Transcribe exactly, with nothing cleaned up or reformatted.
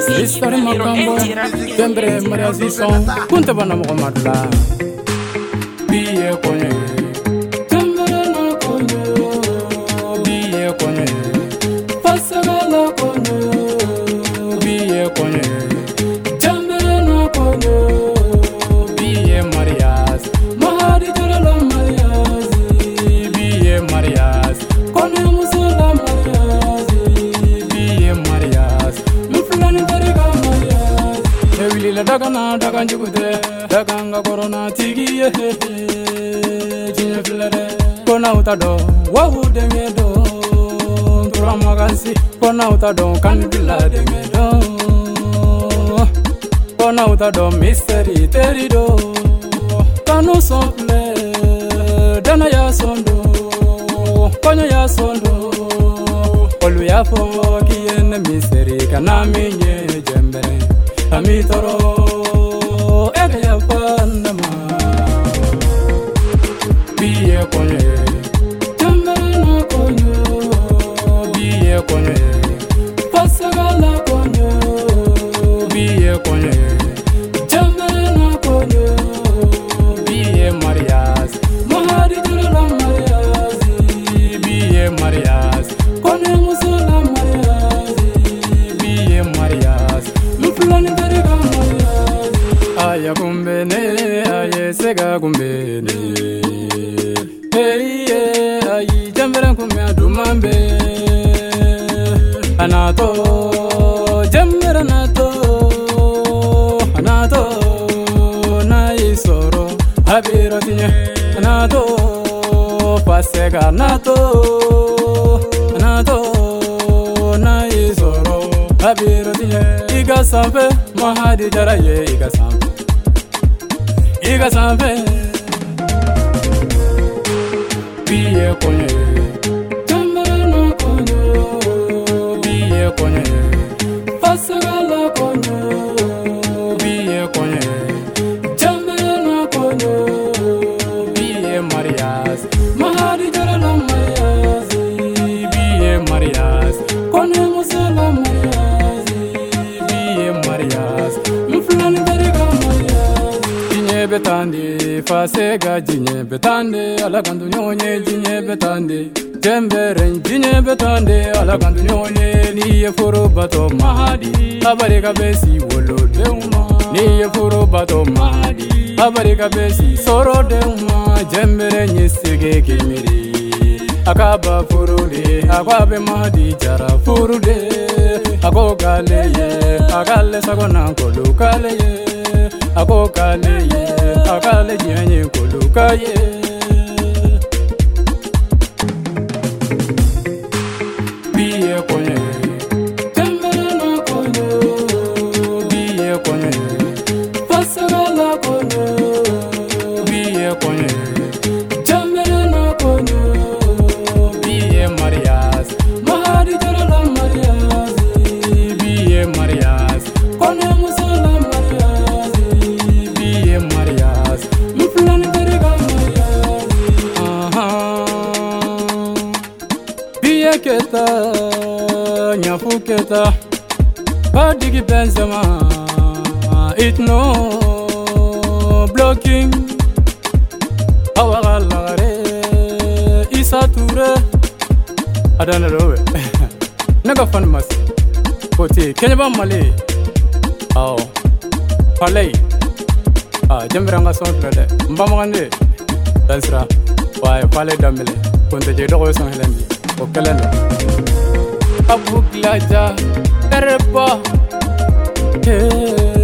History Makambo, Tembre Maria Zison, Punta Banamo Matla. Be a pony. Tembre no conyo, be a pony. Passagala conyo, be a pony. Tembre no conyo, be a Marias. Mahadi Jala Marias, be a Marias. Conyo Musula Marias, be a Marias. Mufulani Tariga Marias. Evili la dagana daganjude, daganga corona tigi ye. Jinya filare, kona utado, wahu dengedo. Turamagansi, kona utado, kanibila dengedo. Kona utado, mystery terido. Kanu somple, dana ya sondo, konya ya sondo. Olu ya fo kiyene mystery kanami nye jembere. Amitoro, ega ya pandama. Biye konye, jembere na konye. Biye konye, pasagala konye. Biye konye, jembere na konye. Biye Marias, mahadi jurala Marias. Biye Marias, konye musula Marias. Biye Marias, mufulani tariga Marias. Aya kumbene, aye sega kumbene. Hey yeah, ayi jambere kumbe adumambe. Anato, jambere anato, anato na isoro habiro tinye. Anato, pasega anato, anato na isoro habiro tinye. Iga sampe, mahadi jaraye iga sampe, iga sampe. Biye konye, jambere no konye. Biye konye, pasagala konye. Biye konye, jambere no konye. Biye Marias, mahadi jarala Marias. Biye Marias, konye musala Marias. Biye Marias, mufulani tariga Marias. Jinye betande, fasega jinye betande. Alagandu nyonye jinye betande. Jembere jinye betande. Alagandu nyonye niye furu bato mahadi. Abarika besi wolo deuma. Niye furu bato mahadi. Abarika besi soro deuma. Jembere nyesige kimiri. Akaba furude, akwabe mahadi jara furude. Ako kale ye, akale sagona kolu kale ye. Ako kale ye, akale jianye kolu kaye. Biye konye, jembere na konye. Biye konye, pasagala konye. Biye konye, jembere na konye. Biye Marias, mahadi jarala Marias. Biye Marias, konye musala Marias. Biye Marias, mufulani tariga Marias. Aha. Biye keta, nyafu keta. Badigi Benzema, it no blocking. Awagalare, Isa Toure. Adana lowe. Naga fan mas. Koti Kenya ba male. Aw. Palay. Ah, jembranga son plade. Mbamangande. Dansra. Wae palay damele. Konte je dogo son helendi. O kelendo. Abu glaja. Terpa. Hey.